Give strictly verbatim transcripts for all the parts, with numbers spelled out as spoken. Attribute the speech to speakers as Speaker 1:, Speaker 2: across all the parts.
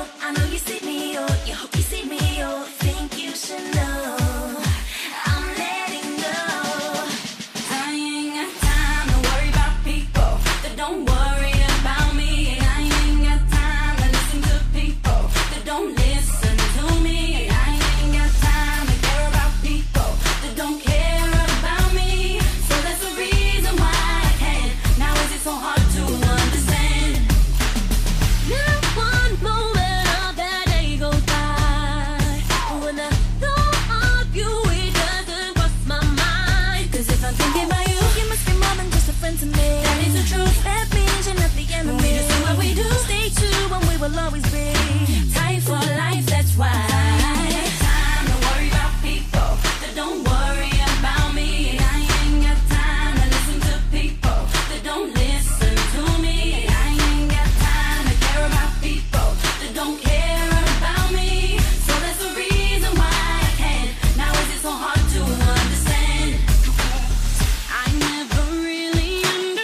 Speaker 1: oh. I know you see me, oh. You hope you see me, oh. Think you should know. I'm letting go. I ain't got time to worry about people that don't worry about me. I ain't got time to listen to people that don't listen to me. I ain't got time to care about people that don't care about me. So that's the reason why I can't. Now is it so hard to understand? Not one moment of that day goes by when I thought of you, it doesn't cross my mind. Cause if I'm thinking about you, you must be more than just a friend to me. That is the truth, that means you're not the enemy. We just do what we do, stay true, and we will always be tight for life, that's why. Time to worry about people that don't worry about me. I ain't got time to listen to people that don't listen to me. I ain't got time to care about people that don't care about me. So that's the reason why I can't. Now is it so hard to understand? I never really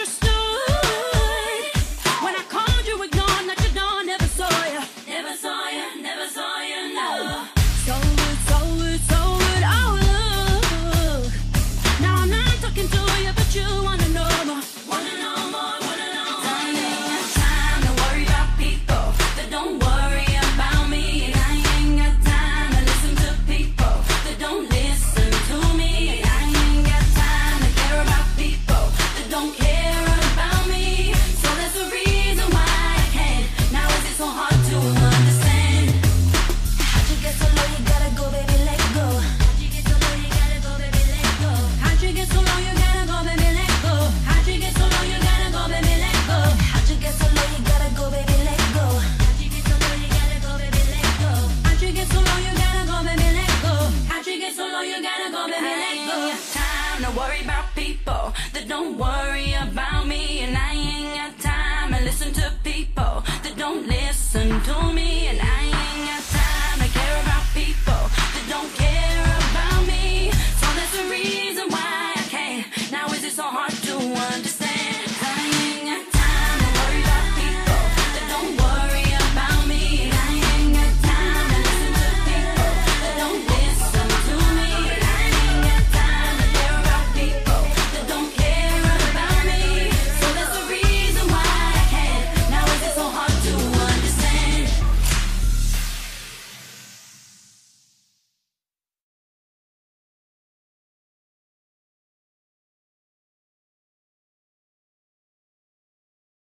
Speaker 1: understood when I called you, ignored, knocked your door, never saw you, never saw you, never saw you, no. So good, so good, so good, oh look. Now I'm not talking to you, but you wanna know more, wanna know more, wanna know more. I ain't got time to worry about people that don't worry about me. I ain't got time to listen to people that don't listen to me. I ain't got time to care about people that don't care about me. So that's the reason why I can't. Now is it so hard to understand? How'd you get so low, you gotta go, baby, let go. How'd you get so low, you gotta go, baby, let go. How'd you get so low, you gotta go, baby, let go. How'd you get so low, you gotta go, baby, let go. How'd you get so low, you gotta go, baby, let go. How'd you get so low, you gotta go, baby, let go. How'd you get so low, you gotta go, baby, let go. How'd you get so low, you gotta go, baby, let go. I ain't got time to worry about people that don't worry about me. And I ain't got time to listen to people that don't listen to me. And I ain't got time to care about people that don't care about me. So that's the reason why I can't. Now is it so hard to understand?